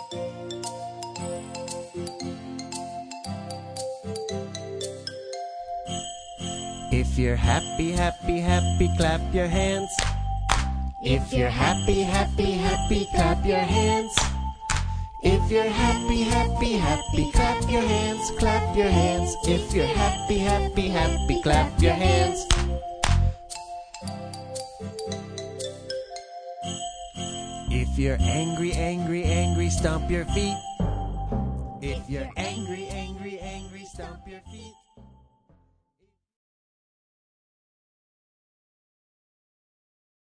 If you're happy, happy, happy, clap your hands. If you're happy, happy, happy, clap your hands. If you're happy, happy, happy, clap your hands, clap your hands. If you're happy, happy, happy, clap your hands. If you're angry, angry, angry, stomp your feet. If you're angry, angry, angry, stomp your feet.